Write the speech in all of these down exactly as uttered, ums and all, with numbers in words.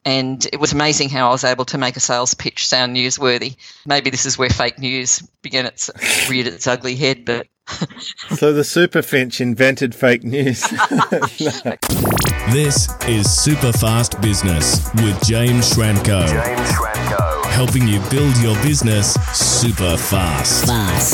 And it was amazing how I was able to make a sales pitch sound newsworthy. Maybe this is where fake news began its reared its ugly head, but so the Super Finch invented fake news. No. This is Super Fast Business with James Schramko. James Schramko. Helping you build your business super fast. Fast.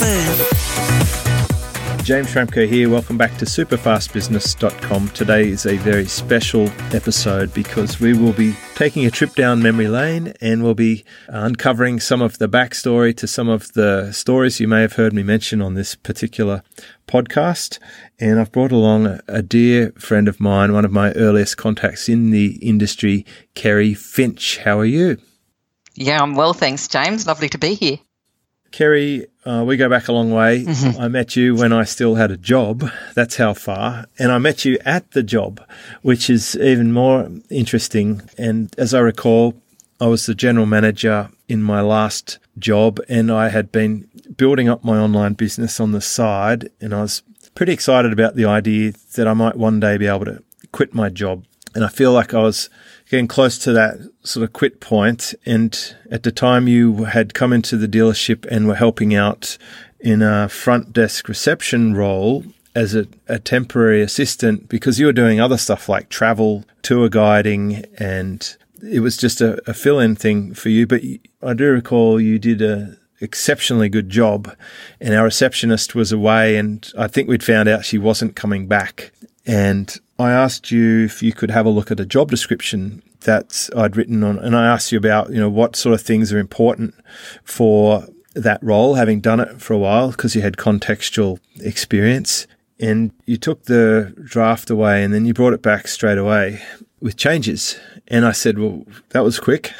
James Schramko here. Welcome back to super fast business dot com. Today is a very special episode because we will be taking a trip down memory lane and we'll be uncovering some of the backstory to some of the stories you may have heard me mention on this particular podcast. And I've brought along a dear friend of mine, one of my earliest contacts in the industry, Kerry Finch. How are you? Yeah, I'm well, thanks, James. Lovely to be here. Kerry, uh, we go back a long way. Mm-hmm. I met you when I still had a job. That's how far. And I met you at the job, which is even more interesting. And as I recall, I was the general manager in my last job and I had been building up my online business on the side. And I was pretty excited about the idea that I might one day be able to quit my job. And I feel like I was getting close to that sort of quit point. And at the time you had come into the dealership and were helping out in a front desk reception role as a, a temporary assistant because you were doing other stuff like travel, tour guiding, and it was just a, a fill-in thing for you. But I do recall you did a exceptionally good job and our receptionist was away and I think we'd found out she wasn't coming back. And I asked you if you could have a look at a job description that I'd written on, and I asked you about, you know, what sort of things are important for that role, having done it for a while, because you had contextual experience. And you took the draft away and then you brought it back straight away with changes. And I said, well, that was quick.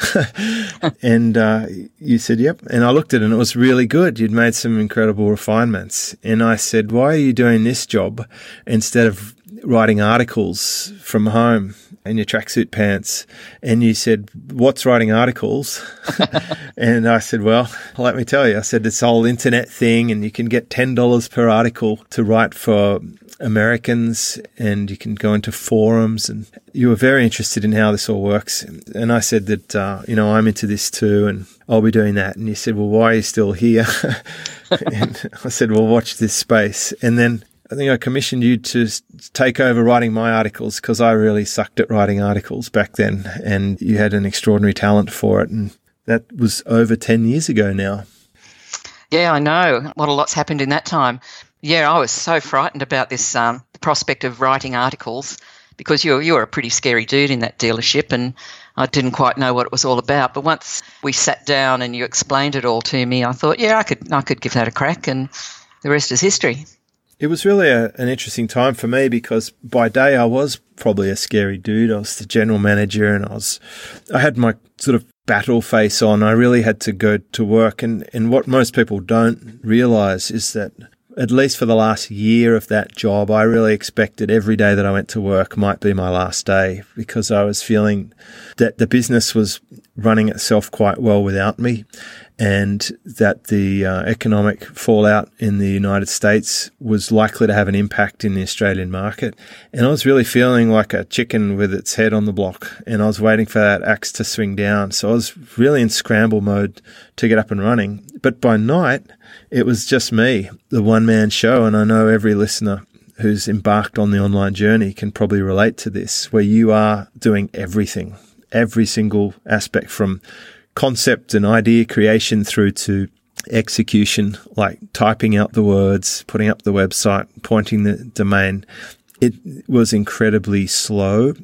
And uh, you said, yep. And I looked at it and it was really good. You'd made some incredible refinements. And I said, why are you doing this job instead of writing articles from home in your tracksuit pants? And you said, what's writing articles? And I said, well, let me tell you. I said, this whole internet thing and you can get ten dollars per article to write for Americans and you can go into forums, and you were very interested in how this all works. And I said that, uh, you know, I'm into this too and I'll be doing that. And you said, well, why are you still here? And I said, well, watch this space. And then I think I commissioned you to take over writing my articles because I really sucked at writing articles back then and you had an extraordinary talent for it. And that was over ten years ago now. Yeah, I know. What a lot's happened in that time. Yeah, I was so frightened about this um, prospect of writing articles because you were, you were a pretty scary dude in that dealership and I didn't quite know what it was all about. But once we sat down and you explained it all to me, I thought, yeah, I could I could give that a crack, and the rest is history. It was really a, an interesting time for me because by day I was probably a scary dude. I was the general manager and I was, I had my sort of battle face on. I really had to go to work. And, and what most people don't realize is that at least for the last year of that job, I really expected every day that I went to work might be my last day because I was feeling that the business was running itself quite well without me and that the uh, economic fallout in the United States was likely to have an impact in the Australian market. And I was really feeling like a chicken with its head on the block and I was waiting for that axe to swing down. So I was really in scramble mode to get up and running. But by night, it was just me, the one-man show. And I know every listener who's embarked on the online journey can probably relate to this, where you are doing everything, every single aspect from concept and idea creation through to execution, like typing out the words, putting up the website, pointing the domain. It was incredibly slow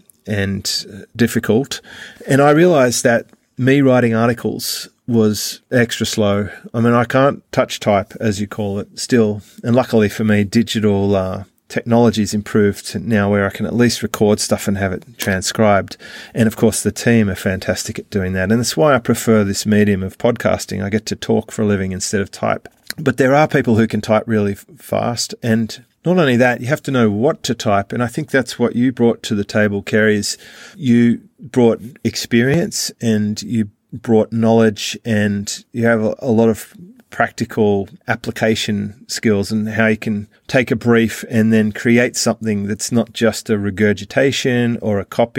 and difficult. And I realized that me writing articles was extra slow. I mean, I can't touch type, as you call it, still. And luckily for me, digital uh, technology's improved now where I can at least record stuff and have it transcribed. And of course, the team are fantastic at doing that. And that's why I prefer this medium of podcasting. I get to talk for a living instead of type. But there are people who can type really fast. And not only that, you have to know what to type. And I think that's what you brought to the table, Kerry, is you brought experience and you brought knowledge and you have a, a lot of practical application skills and how you can take a brief and then create something that's not just a regurgitation or a copy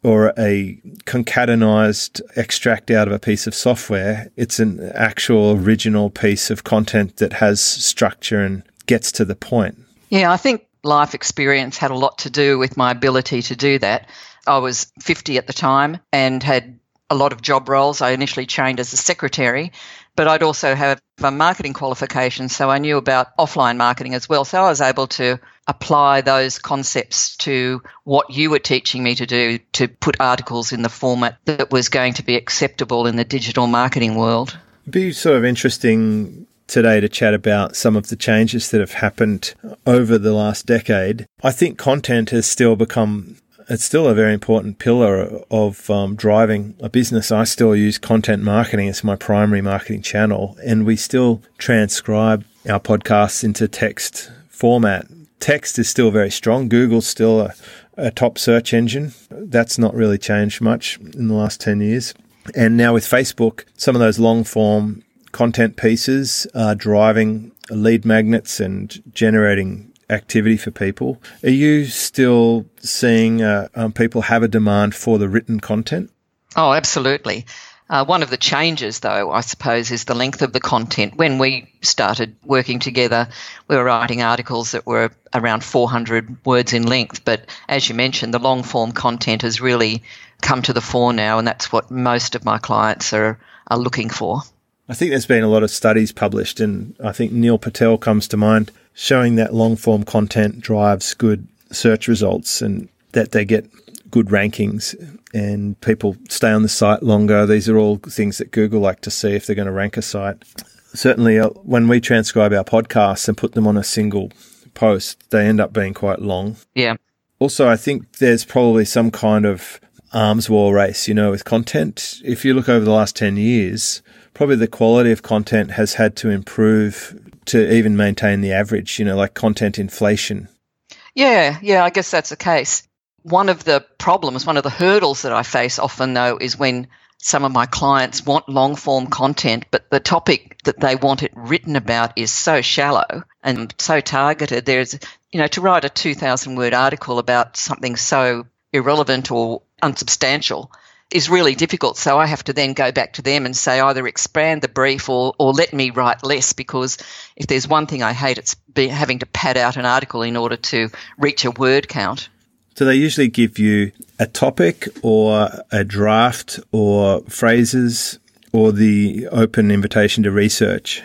or a concatenized extract out of a piece of software. It's an actual original piece of content that has structure and gets to the point. Yeah, I think life experience had a lot to do with my ability to do that. I was fifty at the time and had a lot of job roles. I initially trained as a secretary, but I'd also have a marketing qualification, so I knew about offline marketing as well. So I was able to apply those concepts to what you were teaching me to do, to put articles in the format that was going to be acceptable in the digital marketing world. It'd be sort of interesting today to chat about some of the changes that have happened over the last decade. I think content has still become It's still a very important pillar of um, driving a business. I still use content marketing as my primary marketing channel, and we still transcribe our podcasts into text format. Text is still very strong. Google's still a, a top search engine. That's not really changed much in the last ten years. And now with Facebook, some of those long-form content pieces are driving lead magnets and generating activity for people. Are you still seeing uh, um, people have a demand for the written content? Oh, absolutely. Uh, one of the changes, though, I suppose, is the length of the content. When we started working together, we were writing articles that were around four hundred words in length. But as you mentioned, the long-form content has really come to the fore now, and that's what most of my clients are, are looking for. I think there's been a lot of studies published, and I think Neil Patel comes to mind, showing that long-form content drives good search results and that they get good rankings and people stay on the site longer. These are all things that Google like to see if they're going to rank a site. Certainly, uh, when we transcribe our podcasts and put them on a single post, they end up being quite long. Yeah. Also, I think there's probably some kind of arms war race, you know, with content. If you look over the last ten years, probably the quality of content has had to improve to even maintain the average, you know, like content inflation. Yeah, yeah, I guess that's the case. One of the problems, one of the hurdles that I face often, though, is when some of my clients want long-form content, but the topic that they want it written about is so shallow and so targeted. There's, you know, to write a two thousand word article about something so irrelevant or unsubstantial is really difficult. So I have to then go back to them and say either expand the brief or, or let me write less, because if there's one thing I hate, it's be having to pad out an article in order to reach a word count. So they usually give you a topic or a draft or phrases or the open invitation to research?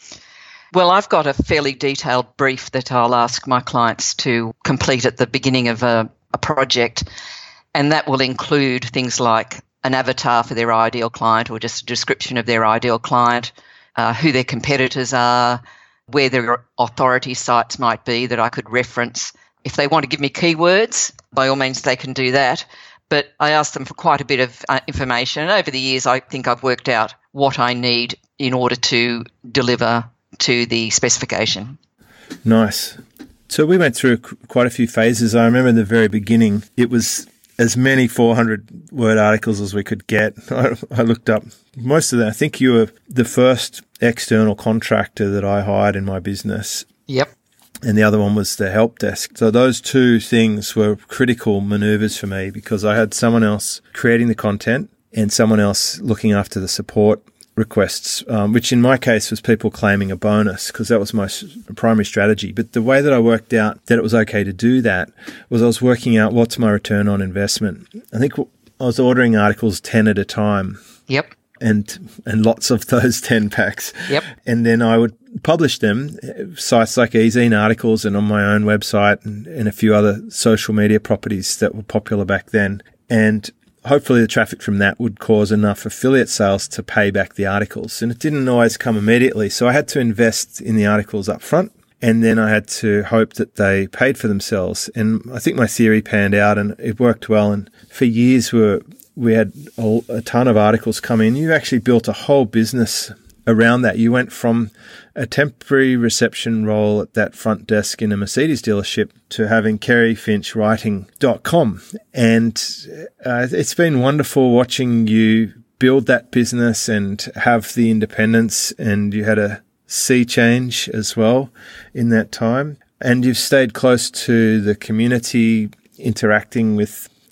Well, I've got a fairly detailed brief that I'll ask my clients to complete at the beginning of a, a project. And that will include things like an avatar for their ideal client or just a description of their ideal client, uh, who their competitors are, where their authority sites might be that I could reference. If they want to give me keywords, by all means they can do that. But I ask them for quite a bit of uh, information. And over the years, I think I've worked out what I need in order to deliver to the specification. Nice. So we went through quite a few phases. I remember in the very beginning, it was as many four hundred word articles as we could get. I, I looked up most of them. I think you were the first external contractor that I hired in my business. Yep. And the other one was the help desk. So those two things were critical maneuvers for me because I had someone else creating the content and someone else looking after the support requests, um, which in my case was people claiming a bonus because that was my primary strategy. But the way that I worked out that it was okay to do that was I was working out what's my return on investment. I think I was ordering articles ten at a time. Yep. And and lots of those ten packs. Yep. And then I would publish them, sites like eZine Articles and on my own website and, and a few other social media properties that were popular back then. And hopefully the traffic from that would cause enough affiliate sales to pay back the articles. And it didn't always come immediately. So I had to invest in the articles up front. And then I had to hope that they paid for themselves. And I think my theory panned out and it worked well. And for years we were, we had a, a ton of articles come in. You actually built a whole business around that. You went from a temporary reception role at that front desk in a Mercedes dealership to having Kerry Finch Writing dot com. And uh, it's been wonderful watching you build that business and have the independence, and you had a sea change as well in that time. And you've stayed close to the community, interacting with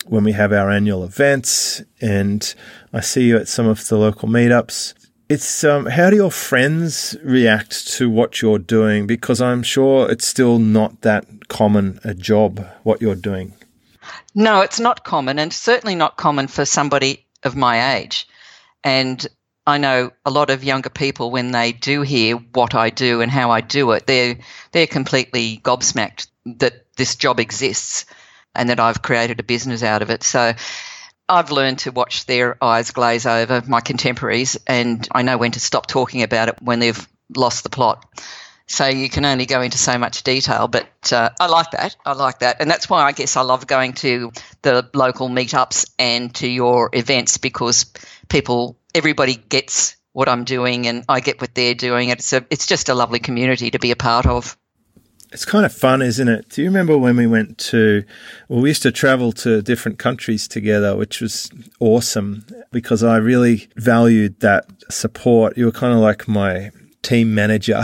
when we have our annual events, and I see you at some of the local meetups. It's um, how do your friends react to what you're doing? Because I'm sure it's still not that common a job, what you're doing. No, it's not common, and certainly not common for somebody of my age. And I know a lot of younger people, when they do hear what I do and how I do it, they're they're completely gobsmacked that this job exists and that I've created a business out of it. So I've learned to watch their eyes glaze over, my contemporaries, and I know when to stop talking about it when they've lost the plot. So you can only go into so much detail, but uh, I like that. I like that. And that's why I guess I love going to the local meetups and to your events, because people, everybody gets what I'm doing and I get what they're doing. It's a, it's just a lovely community to be a part of. It's kind of fun, isn't it? Do you remember when we went to, well, we used to travel to different countries together, which was awesome because I really valued that support. You were kind of like my team manager.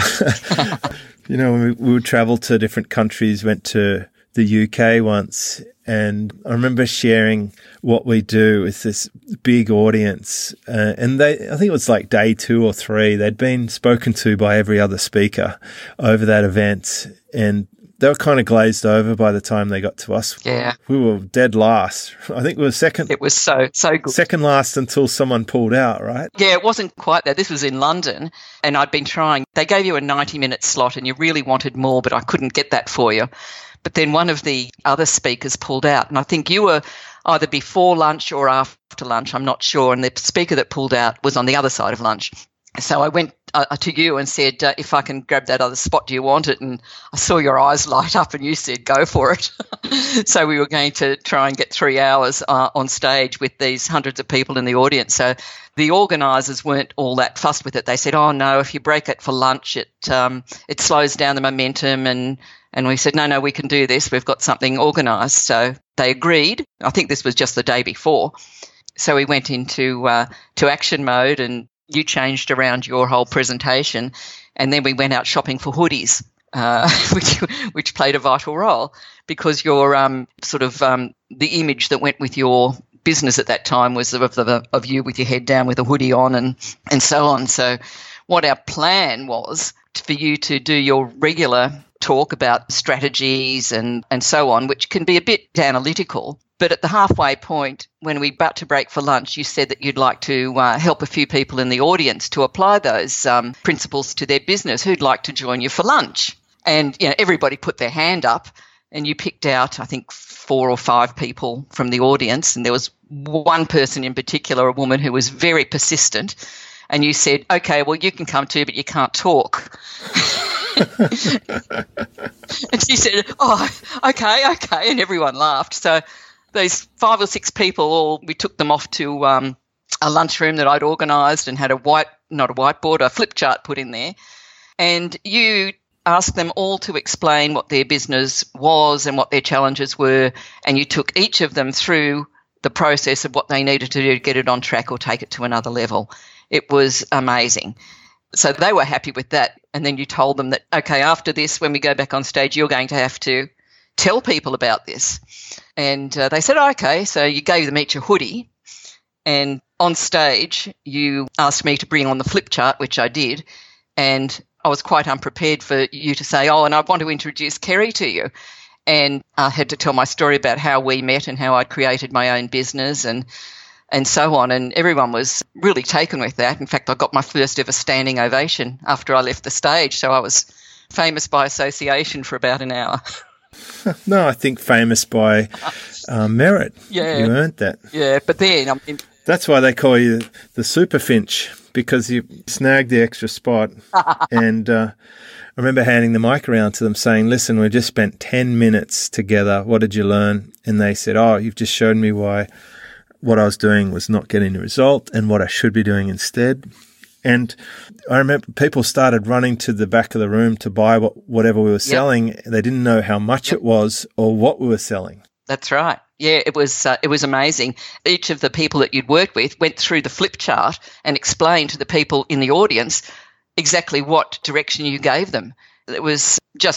You know, we, we would travel to different countries, went to the U K once, and I remember sharing what we do with this big audience. Uh, and they, I think it was like day two or three, they'd been spoken to by every other speaker over that event. And they were kind of glazed over by the time they got to us. Yeah. We were dead last. I think we were second. It was so, so good. Second last until someone pulled out, right? Yeah, it wasn't quite that. This was in London, and I'd been trying. They gave you a ninety-minute slot, and you really wanted more, but I couldn't get that for you. But then one of the other speakers pulled out, and I think you were either before lunch or after lunch, I'm not sure, and the speaker that pulled out was on the other side of lunch. So I went uh, to you and said, uh, if I can grab that other spot, do you want it? And I saw your eyes light up and you said, go for it. So we were going to try and get three hours uh, on stage with these hundreds of people in the audience. So the organisers weren't all that fussed with it. They said, oh, no, if you break it for lunch, it um, it slows down the momentum. And, and we said, no, no, we can do this. We've got something organised. So they agreed. I think this was just the day before. So we went into uh, to action mode, and you changed around your whole presentation, and then we went out shopping for hoodies, uh, which which played a vital role because your um, sort of um, the image that went with your business at that time was of the, of you with your head down with a hoodie on and and so on. So what our plan was for you to do your regular talk about strategies and, and so on, which can be a bit analytical. But at the halfway point, when we were about to break for lunch, you said that you'd like to uh, help a few people in the audience to apply those um, principles to their business. Who'd like to join you for lunch? And you know, everybody put their hand up, and you picked out, I think, four or five people from the audience. And there was one person in particular, a woman who was very persistent. And you said, okay, well, you can come too, but you can't talk. And she said, oh, okay, okay. And everyone laughed. So those five or six people, all we took them off to um, a lunchroom that I'd organised and had a white, not a whiteboard, a flip chart put in there. And you asked them all to explain what their business was and what their challenges were. And you took each of them through the process of what they needed to do to get it on track or take it to another level. It was amazing. So they were happy with that. And then you told them that, okay, after this, when we go back on stage, you're going to have to tell people about this. And uh, they said, oh, okay. So you gave them each a hoodie. And on stage, you asked me to bring on the flip chart, which I did. And I was quite unprepared for you to say, oh, and I want to introduce Kerry to you. And I had to tell my story about how we met and how I'd created my own business and and so on. And everyone was really taken with that. In fact, I got my first ever standing ovation after I left the stage. So I was famous by association for about an hour. No, I think famous by uh, merit. Yeah. You earned that. Yeah, but then... I mean, that's why they call you the Super Finch, because you snagged the extra spot. And uh, I remember handing the mic around to them saying, listen, we just spent ten minutes together. What did you learn? And they said, oh, you've just shown me why what I was doing was not getting the result and what I should be doing instead. And I remember people started running to the back of the room to buy what, whatever we were selling. Yep. They didn't know how much yep. it was or what we were selling. That's right. Yeah, it was uh, it was amazing. Each of the people that you'd worked with went through the flip chart and explained to the people in the audience exactly what direction you gave them. It was just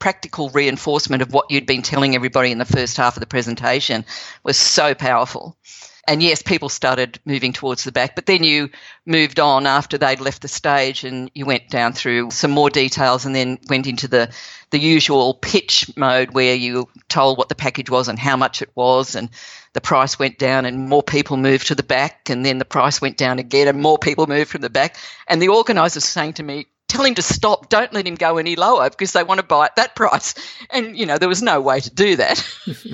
practical reinforcement of what you'd been telling everybody in the first half of the presentation was so powerful. And yes, people started moving towards the back, but then you moved on after they'd left the stage and you went down through some more details and then went into the, the usual pitch mode where you told what the package was and how much it was, and the price went down and more people moved to the back, and then the price went down again and more people moved from the back. And the organisers saying to me, tell him to stop, don't let him go any lower because they want to buy at that price. And, you know, there was no way to do that.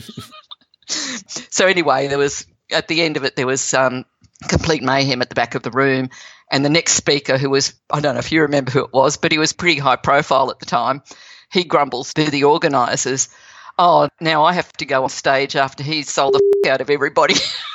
So anyway, there was... at the end of it, there was um, complete mayhem at the back of the room, and the next speaker, who was, I don't know if you remember who it was, but he was pretty high profile at the time, he grumbles to the organisers, oh, now I have to go on stage after he's sold the f*** out of everybody.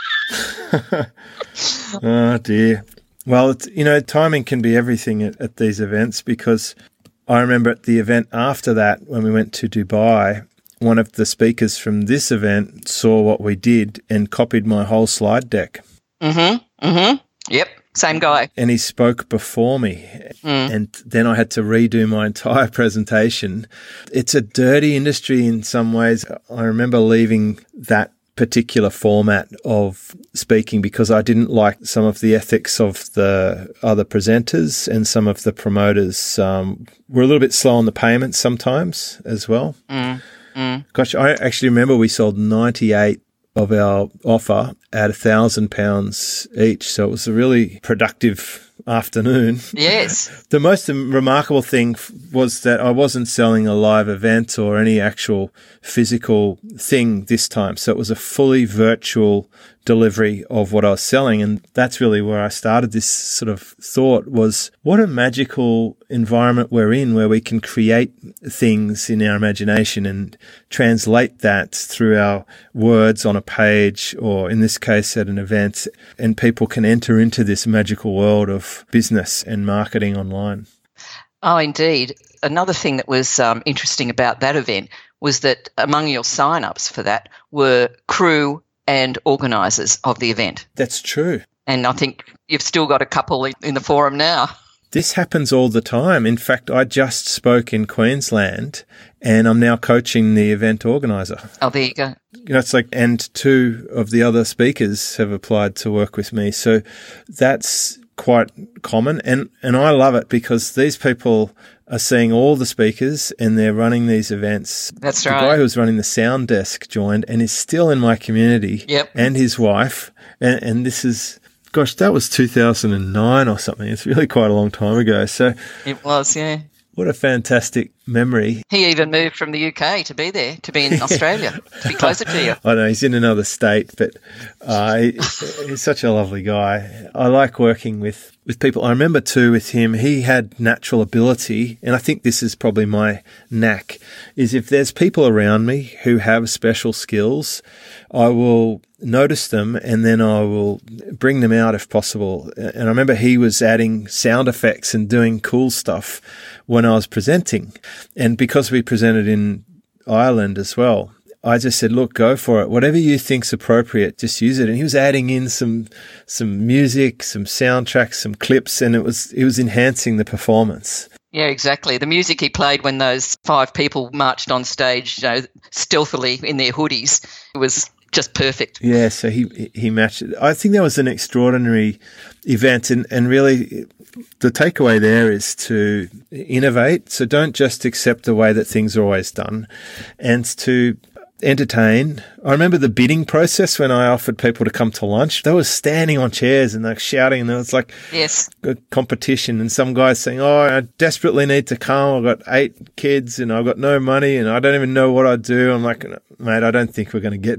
Oh, dear. Well, it's, you know, timing can be everything at, at these events, because I remember at the event after that, when we went to Dubai, one of the speakers from this event saw what we did and copied my whole slide deck. Mm-hmm, mm-hmm. Yep, same guy. And he spoke before me. Mm. And then I had to redo my entire presentation. It's a dirty industry in some ways. I remember leaving that particular format of speaking because I didn't like some of the ethics of the other presenters, and some of the promoters um, were a little bit slow on the payments sometimes as well. Mm. Mm. Gosh, I actually remember we sold ninety-eight of our offer at a thousand pounds each. So it was a really productive afternoon. Yes. The most remarkable thing was that I wasn't selling a live event or any actual physical thing this time. So it was a fully virtual delivery of what I was selling. And that's really where I started this sort of thought, was what a magical environment we're in, where we can create things in our imagination and translate that through our words on a page, or in this case at an event, and people can enter into this magical world of business and marketing online. Oh, indeed. Another thing that was um, interesting about that event was that among your sign-ups for that were crew and organisers of the event. That's true. And I think you've still got a couple in the forum now. This happens all the time. In fact, I just spoke in Queensland and I'm now coaching the event organiser. Oh, there you go. You know, it's like, and two of the other speakers have applied to work with me. So that's quite common. And, and I love it because these people are seeing all the speakers and they're running these events. That's the right. The guy who was running the sound desk joined and is still in my community. Yep. And his wife. And, and this is, gosh, that was two thousand nine or something. It's really quite a long time ago. So it was, yeah. What a fantastic memory. He even moved from the U K to be there, to be in Australia, to be closer to you. I know, he's in another state, but uh, he, he's such a lovely guy. I like working with, with people. I remember too with him, he had natural ability, and I think this is probably my knack, is if there's people around me who have special skills, I will notice them and then I will bring them out if possible. And I remember he was adding sound effects and doing cool stuff when I was presenting. And because we presented in Ireland as well, I just said, look, go for it. Whatever you think's appropriate, just use it. And he was adding in some some music, some soundtracks, some clips, and it was it was enhancing the performance. Yeah, exactly. The music he played when those five people marched on stage, you know, stealthily in their hoodies, it was just perfect. Yeah, so he he matched it. I think that was an extraordinary event, and, and really the takeaway there is to innovate. So don't just accept the way that things are always done, and to entertain. I remember the bidding process when I offered people to come to lunch. They were standing on chairs and they're shouting, and there was like yes. a competition, and some guys saying, oh, I desperately need to come. I've got eight kids and I've got no money and I don't even know what I do. I'm like, mate, I don't think we're going to get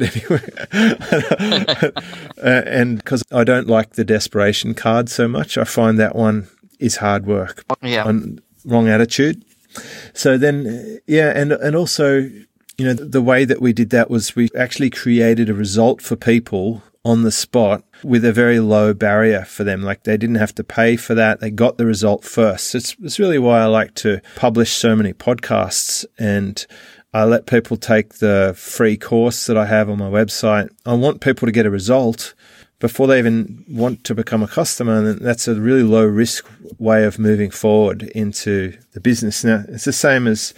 anywhere. uh, and because I don't like the desperation card so much, I find that one is hard work. Yeah. And wrong attitude. So then, yeah, and and also, you know, the way that we did that was we actually created a result for people on the spot with a very low barrier for them. Like they didn't have to pay for that. They got the result first. It's, it's really why I like to publish so many podcasts, and I let people take the free course that I have on my website. I want people to get a result before they even want to become a customer. And that's a really low risk way of moving forward into the business. Now, it's the same as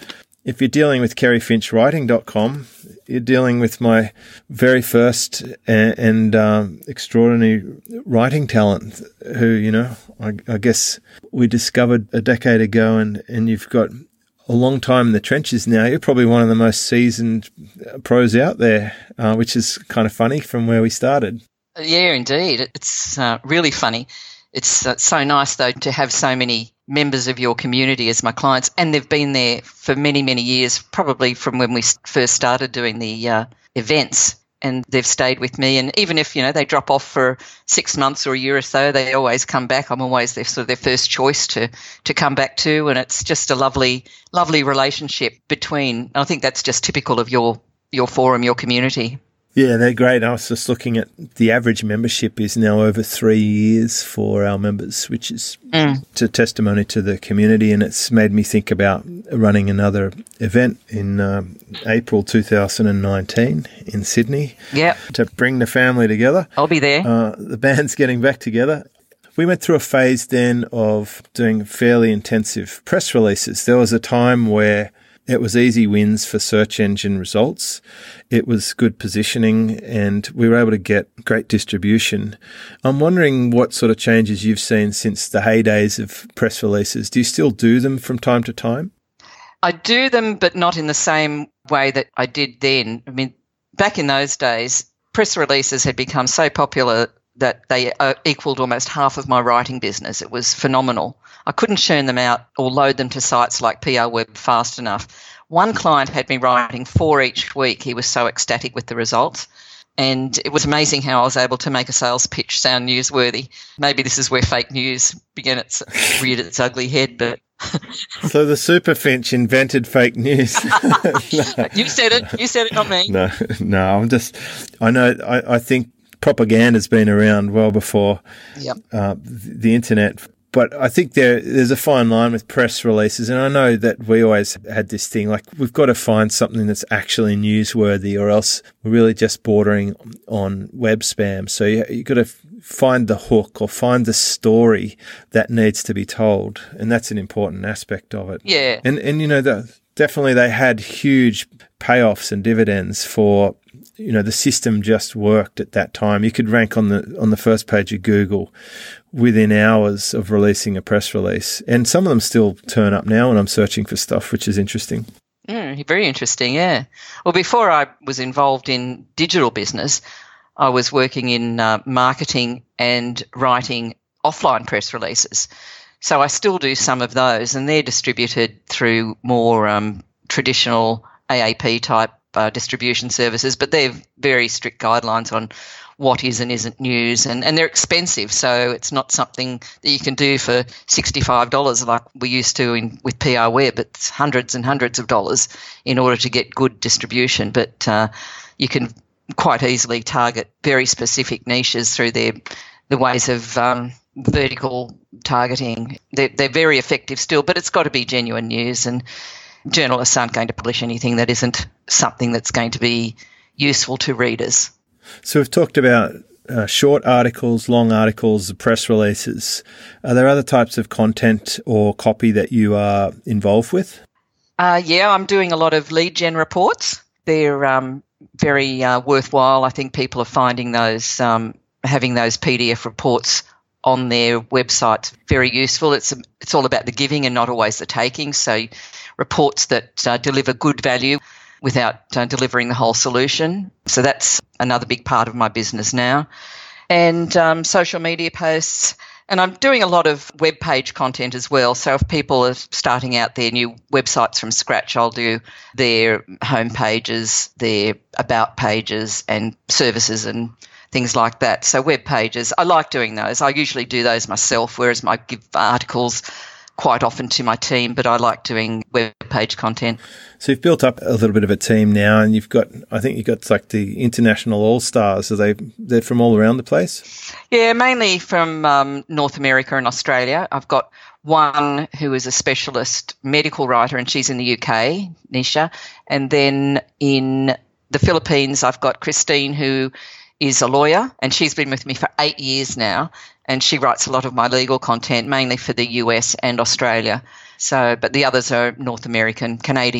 if you're dealing with kerry finch writing dot com, you're dealing with my very first and, and um, extraordinary writing talent who, you know, I, I guess we discovered a decade ago, and, and you've got a long time in the trenches now. You're probably one of the most seasoned pros out there, uh, which is kind of funny from where we started. Yeah, indeed. It's uh, really funny. It's uh, so nice, though, to have so many members of your community as my clients, and they've been there for many, many years, probably from when we first started doing the uh, events, and they've stayed with me. And even if, you know, they drop off for six months or a year or so, they always come back. I'm always their sort of their first choice to to come back to, and it's just a lovely, lovely relationship between. I think that's just typical of your your forum, your community. Yeah, they're great. I was just looking at the average membership is now over three years for our members, which is mm. a testimony to the community, and it's made me think about running another event in um, April two thousand nineteen in Sydney. Yeah, to bring the family together. I'll be there. Uh, the band's getting back together. We went through a phase then of doing fairly intensive press releases. There was a time where it was easy wins for search engine results. It was good positioning, and we were able to get great distribution. I'm wondering what sort of changes you've seen since the heydays of press releases. Do you still do them from time to time? I do them, but not in the same way that I did then. I mean, back in those days, press releases had become so popular that they uh, equaled almost half of my writing business. It was phenomenal. I couldn't churn them out or load them to sites like P R Web fast enough. One client had me writing four each week. He was so ecstatic with the results. And it was amazing how I was able to make a sales pitch sound newsworthy. Maybe this is where fake news began its reared its ugly head, but so the Super Finch invented fake news. No. You said it. You said it, not me. No, no, I'm just, I know, I, I think propaganda's been around well before yep. uh, the internet. But I think there there's a fine line with press releases, and I know that we always had this thing, like we've got to find something that's actually newsworthy, or else we're really just bordering on web spam. So you, you've got to find the hook or find the story that needs to be told, and that's an important aspect of it. Yeah. And, and you know, the, definitely they had huge payoffs and dividends for, you know, the system just worked at that time. You could rank on the on the first page of Google within hours of releasing a press release. And some of them still turn up now when I'm searching for stuff, which is interesting. Mm, very interesting, yeah. Well, before I was involved in digital business, I was working in uh, marketing and writing offline press releases. So I still do some of those, and they're distributed through more um, traditional A A P type uh, distribution services, but they're very strict guidelines on what is and isn't news, and, and they're expensive, so it's not something that you can do for sixty-five dollars like we used to in, with P R Web. It's hundreds and hundreds of dollars in order to get good distribution, but uh, you can quite easily target very specific niches through their the ways of um, vertical targeting. They're, they're very effective still, but it's got to be genuine news, and journalists aren't going to publish anything that isn't something that's going to be useful to readers. So we've talked about uh, short articles, long articles, press releases. Are there other types of content or copy that you are involved with? Uh, yeah, I'm doing a lot of lead gen reports. They're um, very uh, worthwhile. I think people are finding those, um, having those P D F reports on their website very useful. It's it's all about the giving and not always the taking. So reports that uh, deliver good value without uh, delivering the whole solution. So that's another big part of my business now. And um, social media posts. And I'm doing a lot of web page content as well. So if people are starting out their new websites from scratch, I'll do their home pages, their about pages and services and things like that. So web pages, I like doing those. I usually do those myself, whereas I give articles quite often to my team, but I like doing web page content. So you've built up a little bit of a team now, and you've got, I think you've got like the international all-stars. Are they, they're from all around the place? Yeah, mainly from um, North America and Australia. I've got one who is a specialist medical writer, and she's in the U K, Nisha. And then in the Philippines, I've got Christine, who is a lawyer, and she's been with me for eight years now. And she writes a lot of my legal content, mainly for the U S and Australia. So, but the others are North American, Canadian,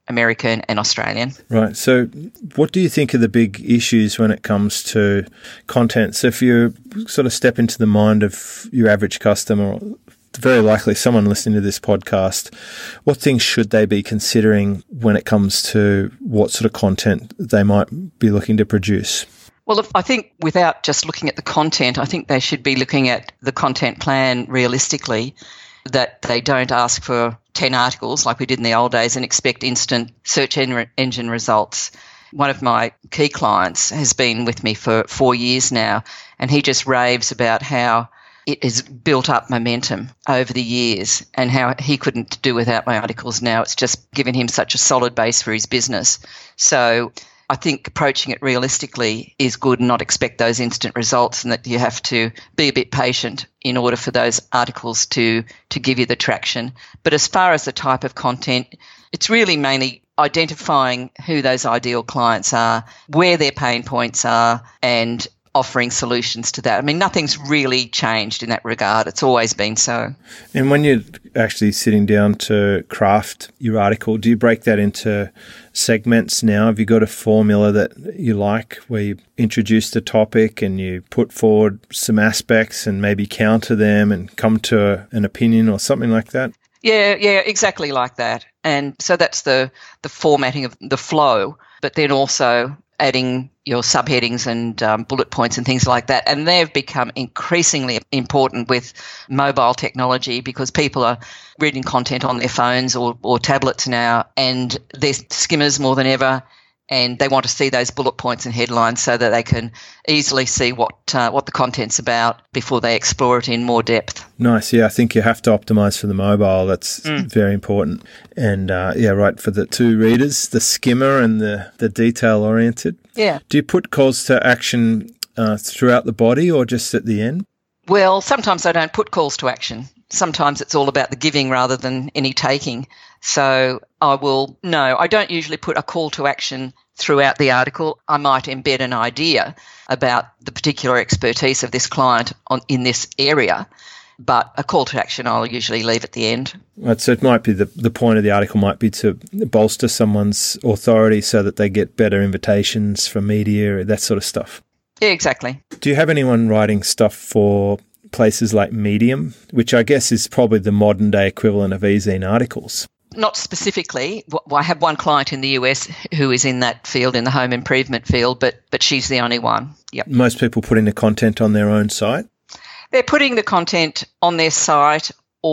American and Australian. Right. So what do you think are the big issues when it comes to content? So if you sort of step into the mind of your average customer, very likely someone listening to this podcast, what things should they be considering when it comes to what sort of content they might be looking to produce? Well, if, I think without just looking at the content, I think they should be looking at the content plan realistically, that they don't ask for ten articles like we did in the old days and expect instant search en- engine results. One of my key clients has been with me for four years now, and he just raves about how it has built up momentum over the years and how he couldn't do without my articles now. It's just given him such a solid base for his business. So I think approaching it realistically is good and not expect those instant results, and that you have to be a bit patient in order for those articles to, to give you the traction. But as far as the type of content, it's really mainly identifying who those ideal clients are, where their pain points are, and offering solutions to that. I mean, nothing's really changed in that regard. It's always been so. And when you're actually sitting down to craft your article, do you break that into segments now? Have you got a formula that you like where you introduce the topic and you put forward some aspects and maybe counter them and come to a, an opinion or something like that? Yeah, yeah, exactly like that. And so that's the, the formatting of the flow, but then also adding your subheadings and um, bullet points and things like that. And they've become increasingly important with mobile technology because people are reading content on their phones or, or tablets now, and they're skimmers more than ever, and they want to see those bullet points and headlines so that they can easily see what uh, what the content's about before they explore it in more depth. Nice. Yeah, I think you have to optimize for the mobile. That's mm. very important. And uh, yeah, right, for the two readers, the skimmer and the, the detail-oriented. Yeah. Do you put calls to action uh, throughout the body or just at the end? Well, sometimes I don't put calls to action. Sometimes it's all about the giving rather than any taking. So I will, no, I don't usually put a call to action throughout the article. I might embed an idea about the particular expertise of this client on, in this area, but a call to action I'll usually leave at the end. Right, so it might be the, the point of the article might be to bolster someone's authority so that they get better invitations from media, that sort of stuff. Yeah, exactly. Do you have anyone writing stuff for places like Medium, which I guess is probably the modern day equivalent of e-zine articles? Not specifically. I have one client in the U S who is in that field, in the home improvement field, but but she's the only one. Yep. Most people putting the content on their own site? They're putting the content on their site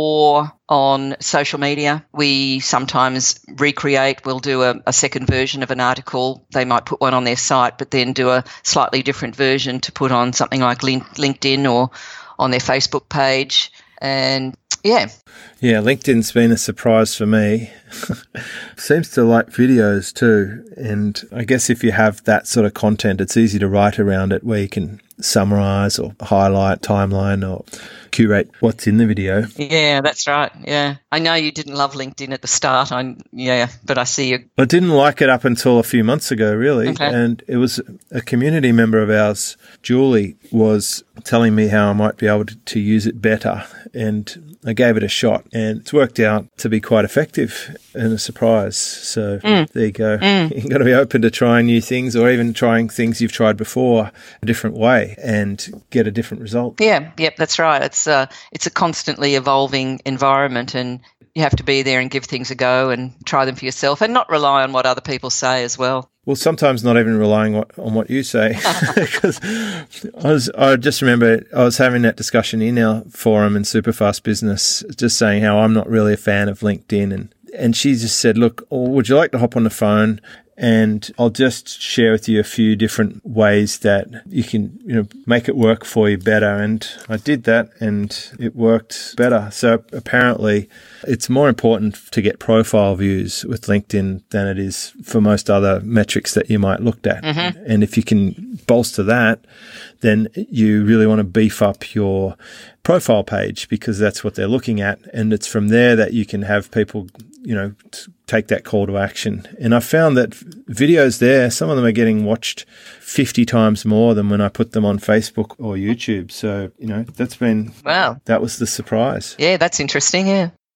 or on social media. We sometimes recreate. We'll do a, a second version of an article. They might put one on their site, but then do a slightly different version to put on something like LinkedIn or on their Facebook page. And yeah. Yeah, LinkedIn's been a surprise for me. Seems to like videos too. And I guess if you have that sort of content, it's easy to write around it where you can summarize or highlight, timeline, or curate what's in the video. Yeah, that's right. Yeah. I know you didn't love LinkedIn at the start. I yeah, but I see you. I didn't like it up until a few months ago, really. Okay. And it was a community member of ours, Julie, was telling me how I might be able to, to use it better. And I gave it a shot, and it's worked out to be quite effective and a surprise. So mm. there you go. Mm. You've got to be open to trying new things, or even trying things you've tried before a different way and get a different result. Yeah, yep, that's right. It's uh, it's a constantly evolving environment, and you have to be there and give things a go and try them for yourself and not rely on what other people say as well. Well, sometimes not even relying on what you say, because I was, I just remember I was having that discussion in our forum in Superfast Business, just saying how I'm not really a fan of LinkedIn. And, and she just said, look, would you like to hop on the phone? And I'll just share with you a few different ways that you can, you know, make it work for you better. And I did that, and it worked better. So apparently it's more important to get profile views with LinkedIn than it is for most other metrics that you might look at. Mm-hmm. And if you can bolster that, then you really want to beef up your profile page, because that's what they're looking at. And it's from there that you can have people, you know, t- take that call to action. And I found that videos there, some of them are getting watched fifty times more than when I put them on Facebook or YouTube. So, you know, that's been, wow, that was the surprise. Yeah, that's interesting. Yeah.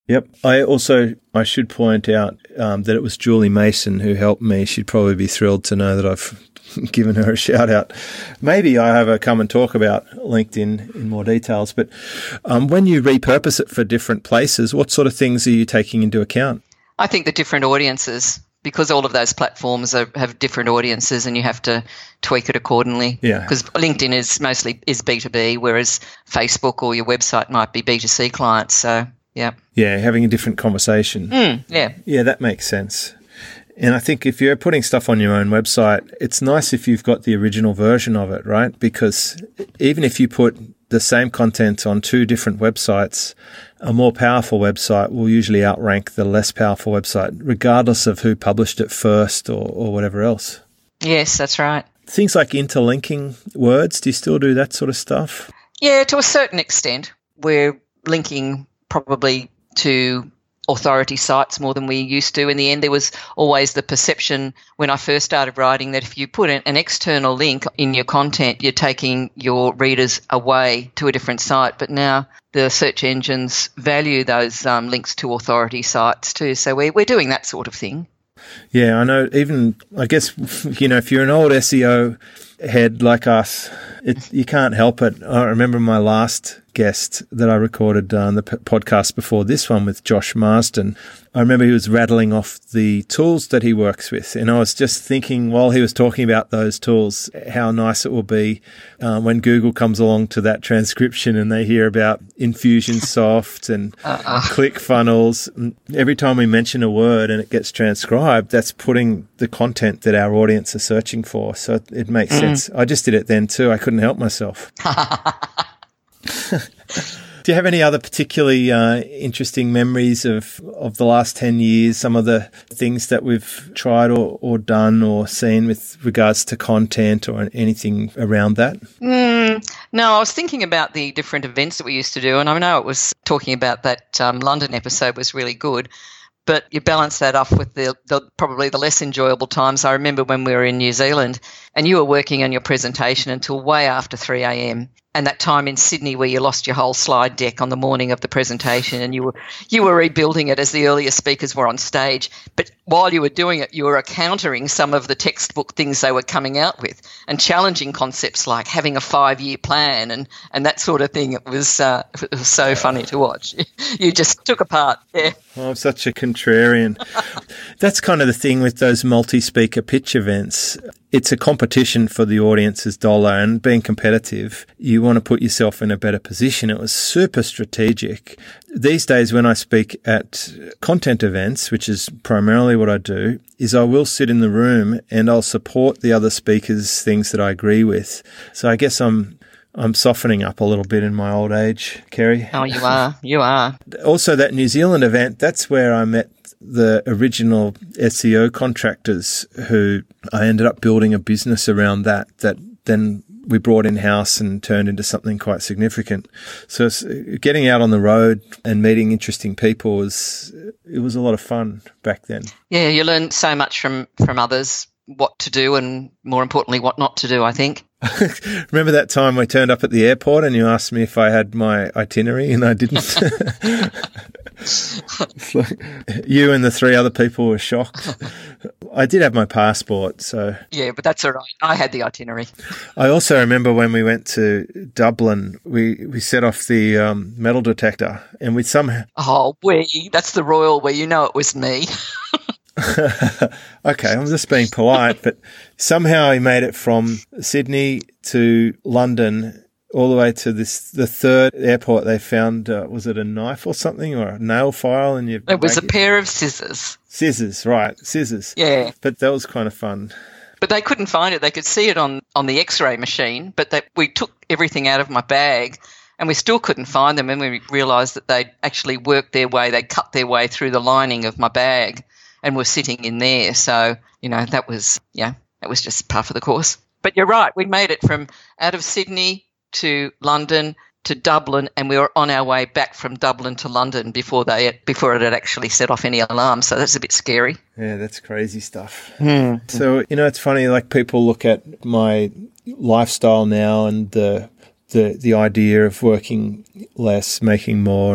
Yep. I also, I should point out um, that it was Julie Mason who helped me. She'd probably be thrilled to know that I've given her a shout out. Maybe I have her come and talk about LinkedIn in more details. But um, when you repurpose it for different places, what sort of things are you taking into account? I think the different audiences, because all of those platforms are, have different audiences and you have to tweak it accordingly. Yeah. Because LinkedIn is mostly is B two B, whereas Facebook or your website might be B two C clients. So, yeah. Yeah, having a different conversation. Mm, yeah. Yeah, that makes sense. And I think if you're putting stuff on your own website, it's nice if you've got the original version of it, right? Because even if you put the same content on two different websites, a more powerful website will usually outrank the less powerful website, regardless of who published it first or, or whatever else. Yes, that's right. Things like interlinking words, do you still do that sort of stuff? Yeah, to a certain extent. We're linking probably to authority sites more than we used to. In the end, there was always the perception when I first started writing that if you put an, an external link in your content, you're taking your readers away to a different site. But now the search engines value those um, links to authority sites too. So we're, we're doing that sort of thing. Yeah, I know. Even, I guess, you know, if you're an old S E O head like us, it, you can't help it. I remember my last guest that I recorded on uh, the p- podcast before this one with Josh Marsden. I remember he was rattling off the tools that he works with. And I was just thinking while he was talking about those tools, how nice it will be uh, when Google comes along to that transcription and they hear about Infusionsoft and uh-uh. ClickFunnels. Every time we mention a word and it gets transcribed, that's putting the content that our audience are searching for. So it, it makes mm. sense. I just did it then too. I couldn't help myself. Do you have any other particularly uh, interesting memories of, of the last ten years, some of the things that we've tried or, or done or seen with regards to content or anything around that? Mm, no, I was thinking about the different events that we used to do, and I know it was talking about that um, London episode was really good, but you balance that off with the, the probably the less enjoyable times. I remember when we were in New Zealand and you were working on your presentation until way after three a.m. and that time in Sydney where you lost your whole slide deck on the morning of the presentation and you were you were rebuilding it as the earlier speakers were on stage. But while you were doing it, you were countering some of the textbook things they were coming out with and challenging concepts like having a five-year plan and, and that sort of thing. It was, uh, it was so funny to watch. You just took apart. Yeah. Oh, I'm such a contrarian. That's kind of the thing with those multi-speaker pitch events. It's a competition for the audience's dollar, and being competitive, you want to put yourself in a better position. It was super strategic. These days when I speak at content events, which is primarily what I do, is I will sit in the room and I'll support the other speakers' things that I agree with. So I guess I'm I'm softening up a little bit in my old age, Kerry. Oh, you are. You are. Also, that New Zealand event, that's where I met the original S E O contractors who I ended up building a business around that, that then we brought in-house and turned into something quite significant. So it's, getting out on the road and meeting interesting people was, it was a lot of fun back then. Yeah, you learn so much from, from others, what to do and more importantly, what not to do, I think. Remember that time we turned up at the airport and you asked me if I had my itinerary and I didn't? Like, you and the three other people were shocked. I did have my passport, so... Yeah, but that's all right. I had the itinerary. I also remember when we went to Dublin, we, we set off the um, metal detector and we somehow... Oh, we. That's the royal we. You know it was me. Okay, I'm just being polite, but somehow he made it from Sydney to London all the way to this the third airport. They found, uh, was it a knife or something or a nail file? And you It was a pair of scissors. Scissors, right, scissors. Yeah. But that was kind of fun. But they couldn't find it. They could see it on, on the X-ray machine, but they, we took everything out of my bag and we still couldn't find them, and we realised that they'd actually worked their way, they'd cut their way through the lining of my bag and were sitting in there. So, you know, that was, yeah, that was just par for the course. But you're right, we made it from out of Sydney to London to Dublin, and we were on our way back from Dublin to London before they before it had actually set off any alarms. So that's a bit scary. Yeah, that's crazy stuff. Mm. So, you know, it's funny, like people look at my lifestyle now and the the the idea of working less, making more, and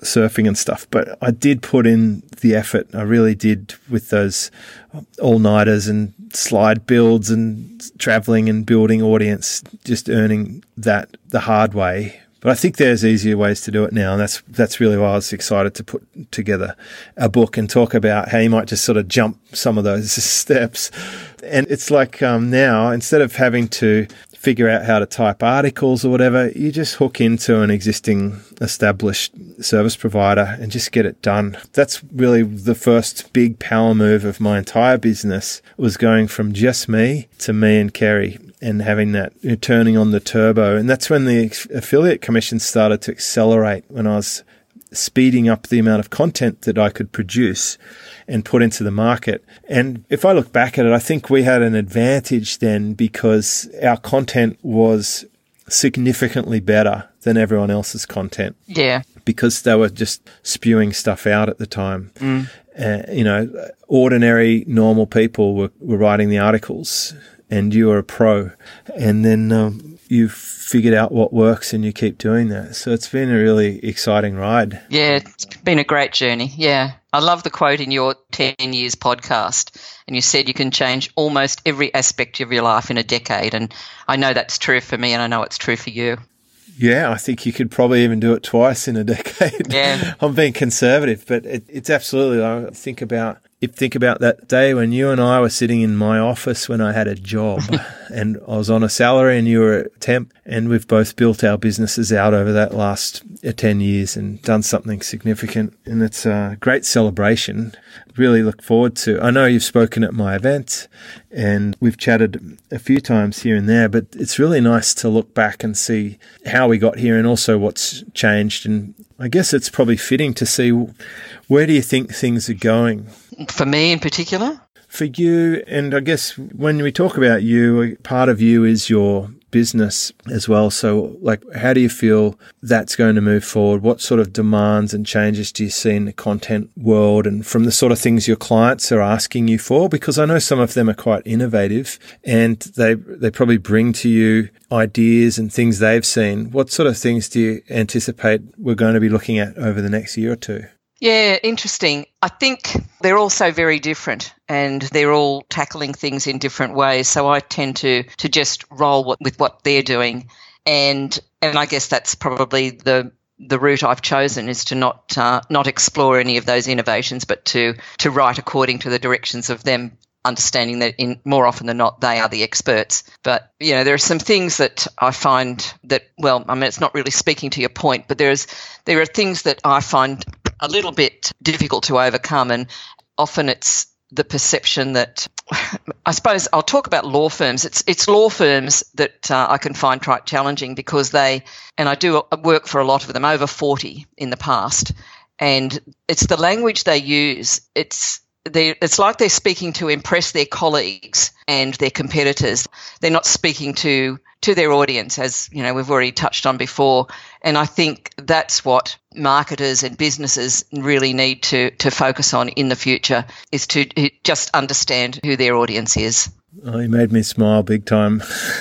surfing and stuff, but I did put in the effort. I really did with those all-nighters and slide builds and traveling and building audience, just earning that the hard way. But I think there's easier ways to do it now, and that's that's really why I was excited to put together a book and talk about how you might just sort of jump some of those steps. And it's like um, now, instead of having to figure out how to type articles or whatever, you just hook into an existing established service provider and just get it done. That's really the first big power move of my entire business, was going from just me to me and Kerry, and having that, you know, turning on the turbo. And that's when the affiliate commission started to accelerate, when I was speeding up the amount of content that I could produce and put into the market. And if I look back at it, I think we had an advantage then, because our content was significantly better than everyone else's content. Yeah. Because they were just spewing stuff out at the time. Mm. Uh, you know, ordinary, normal people were, were writing the articles, and you were a pro. And then um, you've figured out what works, and you keep doing that. So it's been a really exciting ride. Yeah, it's been a great journey. Yeah. I love the quote in your ten years podcast, and you said you can change almost every aspect of your life in a decade. And I know that's true for me, and I know it's true for you. Yeah, I think you could probably even do it twice in a decade. Yeah. I'm being conservative, but it, it's absolutely, I think about Think about that day when you and I were sitting in my office when I had a job and I was on a salary and you were a temp, and we've both built our businesses out over that last ten years and done something significant. And it's a great celebration. Really look forward to. I know you've spoken at my event and we've chatted a few times here and there, but it's really nice to look back and see how we got here and also what's changed. And I guess it's probably fitting to see, where do you think things are going? For me in particular? For you, and I guess when we talk about you, part of you is your business as well. So, like, how do you feel that's going to move forward? What sort of demands and changes do you see in the content world, and from the sort of things your clients are asking you for? Because I know some of them are quite innovative, and they they probably bring to you ideas and things they've seen. What sort of things do you anticipate we're going to be looking at over the next year or two? Yeah, interesting. I think they're all so very different, and they're all tackling things in different ways. So I tend to to just roll with what they're doing, and and I guess that's probably the the route I've chosen, is to not uh, not explore any of those innovations, but to to write according to the directions of them, understanding that in more often than not they are the experts. But, you know, there are some things that I find that, well, I mean, it's not really speaking to your point, but there's there are things that I find a little bit difficult to overcome, and often it's the perception that, I suppose I'll talk about law firms. It's it's law firms that uh, I can find quite challenging, because they, and I do work for a lot of them, over forty in the past, and it's the language they use. It's They, it's like they're speaking to impress their colleagues and their competitors. They're not speaking to to their audience, as you know we've already touched on before. And I think that's what marketers and businesses really need to to focus on in the future, is to just understand who their audience is. Oh, you made me smile big time.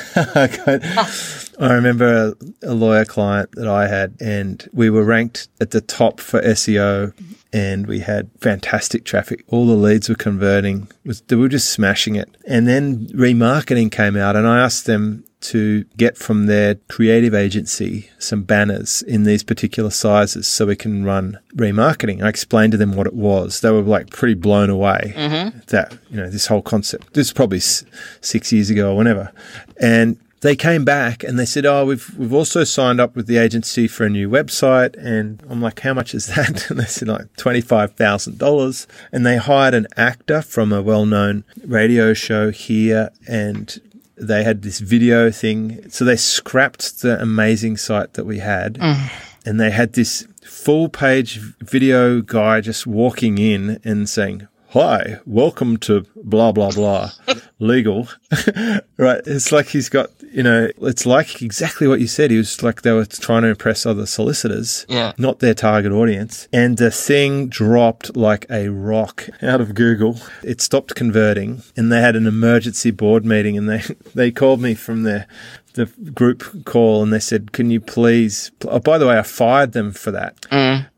I remember a, a lawyer client that I had, and we were ranked at the top for S E O, and we had fantastic traffic. All the leads were converting. We were just smashing it. And then remarketing came out, and I asked them to get from their creative agency some banners in these particular sizes so we can run remarketing. I explained to them what it was. They were like pretty blown away mm-hmm. that, you know, this whole concept. This is probably s- six years ago or whenever. And they came back and they said, oh, we've we've also signed up with the agency for a new website. And I'm like, how much is that? And they said, like, twenty-five thousand dollars. And they hired an actor from a well-known radio show here, and they had this video thing. So they scrapped the amazing site that we had, mm. and they had this full-page video guy just walking in and saying, hi, welcome to blah, blah, blah, legal. Right. It's like he's got, you know, it's like exactly what you said. He was like, they were trying to impress other solicitors, yeah, not their target audience. And the thing dropped like a rock out of Google. It stopped converting, and they had an emergency board meeting, and they, they called me from their the group call, and they said, can you please, oh, by the way, I fired them for that. Mm.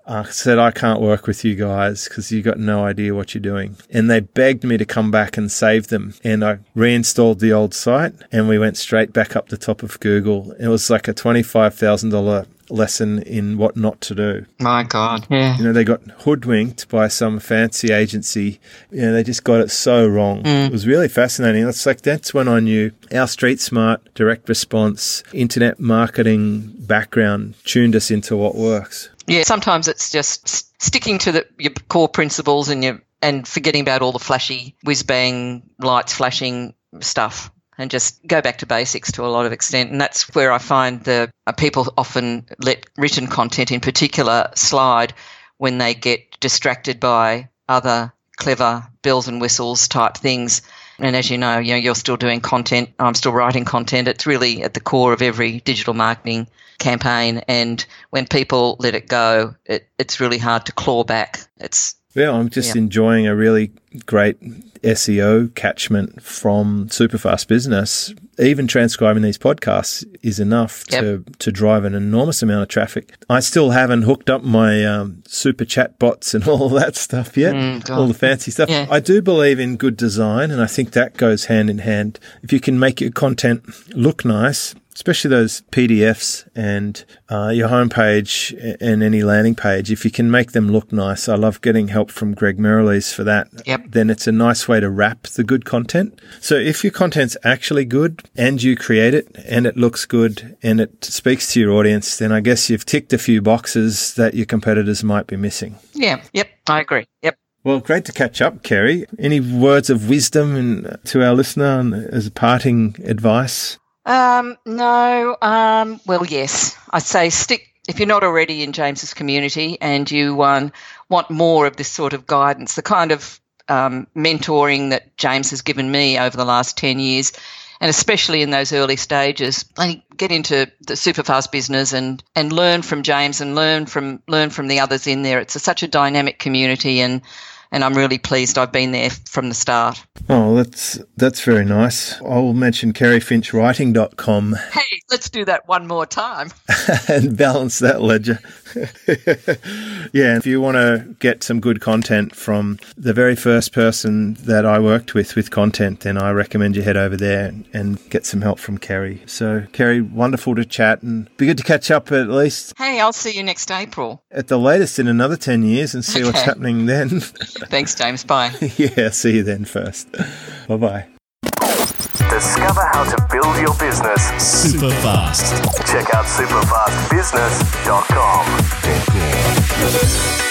I said, I can't work with you guys because you got no idea what you're doing. And they begged me to come back and save them. And I reinstalled the old site and we went straight back up the top of Google. It was like a twenty-five thousand dollars lesson in what not to do. My God, yeah. You know, they got hoodwinked by some fancy agency. You know, they just got it so wrong. Mm. It was really fascinating. It's like, that's when I knew our street smart, direct response, internet marketing background tuned us into what works. Yeah, sometimes it's just sticking to the, your core principles and your and forgetting about all the flashy whiz-bang lights flashing stuff. And just go back to basics to a lot of extent. And that's where I find the uh, people often let written content in particular slide when they get distracted by other clever bells and whistles type things. And as you know, you know, you're still doing content. I'm still writing content. It's really at the core of every digital marketing campaign. And when people let it go, it, it's really hard to claw back. It's Yeah, I'm just yeah. enjoying a really great S E O catchment from Superfast Business. Even transcribing these podcasts is enough yep. to, to drive an enormous amount of traffic. I still haven't hooked up my um, super chat bots and all that stuff yet, mm, all the fancy stuff. Yeah. I do believe in good design, and I think that goes hand in hand. If you can make your content look nice, especially those P D Fs and uh, your homepage and any landing page, if you can make them look nice. I love getting help from Greg Merrilees for that. Yep. Then it's a nice way to wrap the good content. So if your content's actually good and you create it and it looks good and it speaks to your audience, then I guess you've ticked a few boxes that your competitors might be missing. Yeah. Yep. I agree. Yep. Well, great to catch up, Kerry. Any words of wisdom in, to our listener as a parting advice? Um, no. Um, well, yes. I'd say stick, if you're not already in James's community and you um, want more of this sort of guidance, the kind of um, mentoring that James has given me over the last ten years, and especially in those early stages, I get into the Superfast Business and, and learn from James and learn from learn from the others in there. It's a, such a dynamic community, and And I'm really pleased I've been there from the start. Oh, that's that's very nice. I'll mention kerry finch writing dot com. Hey, let's do that one more time. And balance that ledger. Yeah, if you want to get some good content from the very first person that I worked with with content, then I recommend you head over there and get some help from Kerry. So, Kerry, wonderful to chat and be good to catch up at least. Hey, I'll see you next April. At the latest in another ten years and see okay. what's happening then. Thanks, James. Bye. Yeah, see you then first. Bye-bye. Discover how to build your business super fast. Check out superfast business dot com.